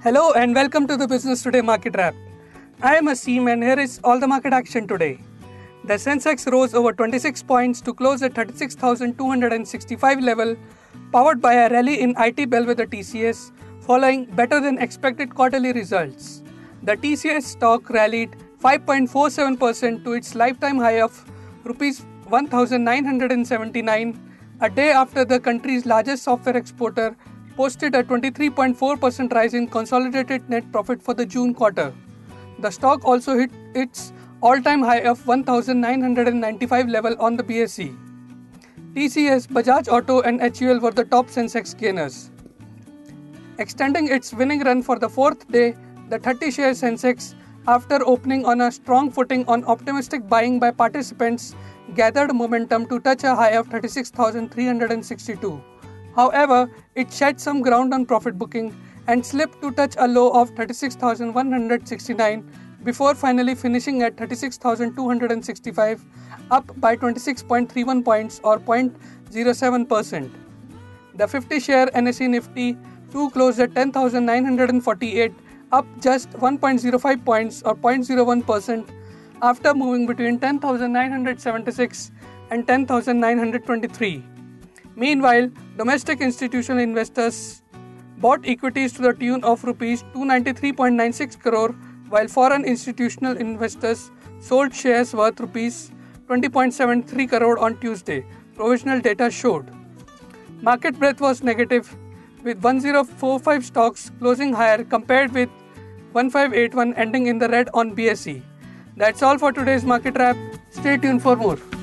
Hello and welcome to the Business Today Market Wrap. I am Aseem and here is all the market action today. The Sensex rose over 26 points to close at 36,265 level, powered by a rally in IT bellwether TCS following better than expected quarterly results. The TCS stock rallied 5.47% to its lifetime high of Rs 1,979 a day after the country's largest software exporter posted a 23.4% rise in consolidated net profit for the June quarter. The stock also hit its all-time high of 1,995 level on the BSE. TCS, Bajaj Auto and HUL were the top Sensex gainers. Extending its winning run for the fourth day, the 30-share Sensex, after opening on a strong footing on optimistic buying by participants, gathered momentum to touch a high of 36,362. However, it shed some ground on profit booking and slipped to touch a low of 36,169 before finally finishing at 36,265, up by 26.31 points or 0.07%. The 50-share NSE Nifty 2 closed at 10,948, up just 1.05 points or 0.01% after moving between 10,976 and 10,923. Meanwhile, domestic institutional investors bought equities to the tune of Rs 293.96 crore, while foreign institutional investors sold shares worth Rs 20.73 crore on Tuesday, provisional data showed. Market breadth was negative, with 1045 stocks closing higher compared with 1581 ending in the red on BSE. That's all for today's market wrap. Stay tuned for more.